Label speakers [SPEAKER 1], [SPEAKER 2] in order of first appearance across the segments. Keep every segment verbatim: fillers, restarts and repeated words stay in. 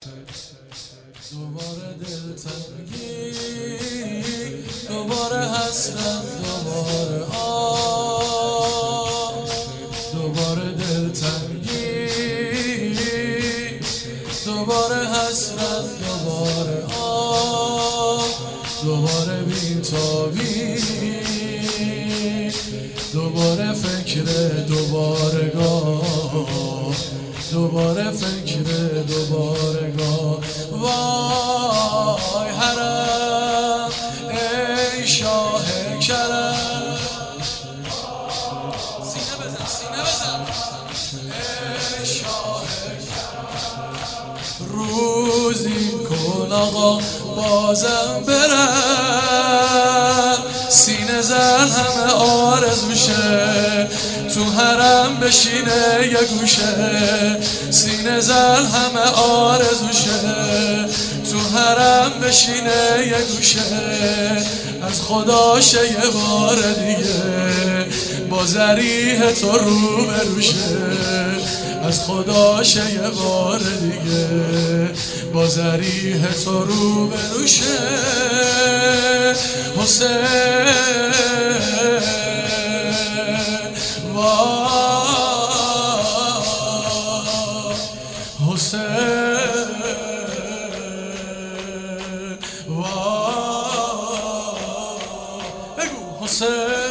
[SPEAKER 1] دوباره دلتنگی، دوباره حسرت، دوباره آه، دوباره دلتنگی، دوباره حسرت، دوباره آه، دوباره بی‌تابی، دوباره فکر دوبارگاه، دوباره فکر دوبارگاه. وای حرم ای شاه کرم، سینه بزن سینه بزن ای شاه کرم، روزی کن آقا بازم برم، سینه زن همه آرزوشه تو حرم بشینه یه گوشه، سینه زن همه آرزوشه تو حرم بشینه یه گوشه، از خداشه یه بار دیگه با ذریح تو رو بروشه، از خداشه یه بار دیگه با ذریح تو رو بروشه. حسین حسین بگو حسین.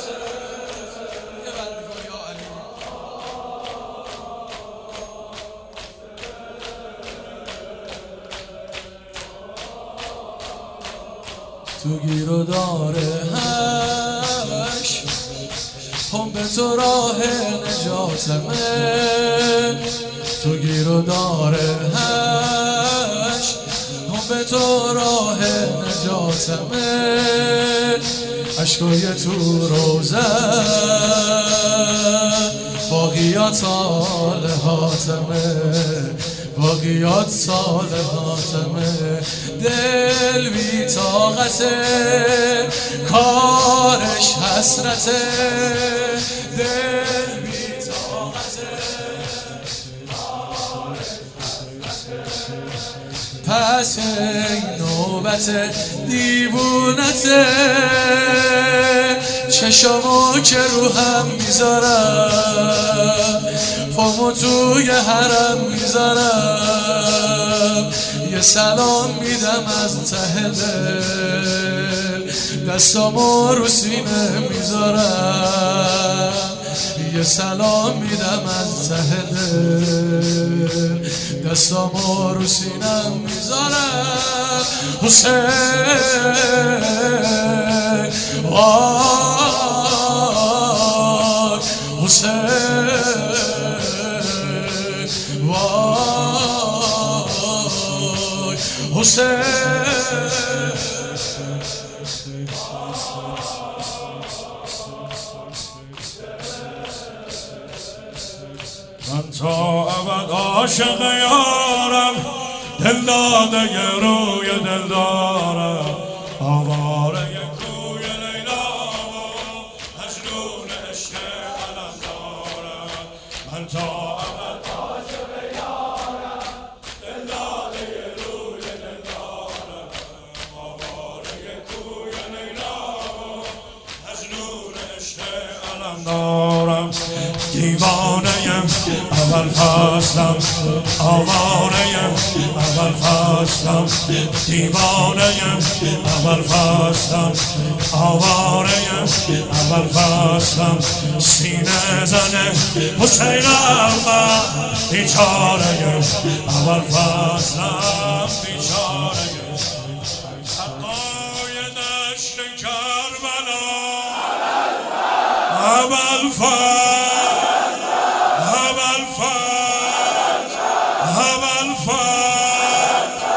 [SPEAKER 1] تو گیر و داره هش هم به تو راه نجاتمه، تو گیر و داره هش هم به تو راه نجاتمه، عشقای تو روزه باقیات صالحاتمه، باقیات صالحاتمه، دل بی طاقته کارش حسرته، دل بی طاقته کارش حسرته، پس این نوبت دیوونته، چشمو که رو هم میذارم، پامو توی حرم میذارم، یه سلام میدم از ته دل، دستامو رو سینه میذارم، یه سلام میدم از ته دل، دستامو رو سینه میذارم. حسین وای حسین وای حسین.
[SPEAKER 2] من تا ابد عاشق یارم، دل داده روی دل دارم، آواره کوی لیلا و مجنون عشق علم دارم. من تا ابد عاشق یارم، دل داده روی دل دارم، آواره کوی لیلا و مجنون عشق علم دارم. دیوانه‌ام اول فصلم، آواره‌ام اول فصلم، دیوانه‌ام اول فصلم، آواره‌ام اول فصلم، سینه زنه حسینم من بیچاره‌ام اول فصلم، بیچاره‌ام حقای دشت کربلا اول فصل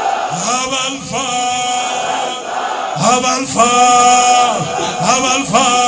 [SPEAKER 2] أبا الفار أبا الفار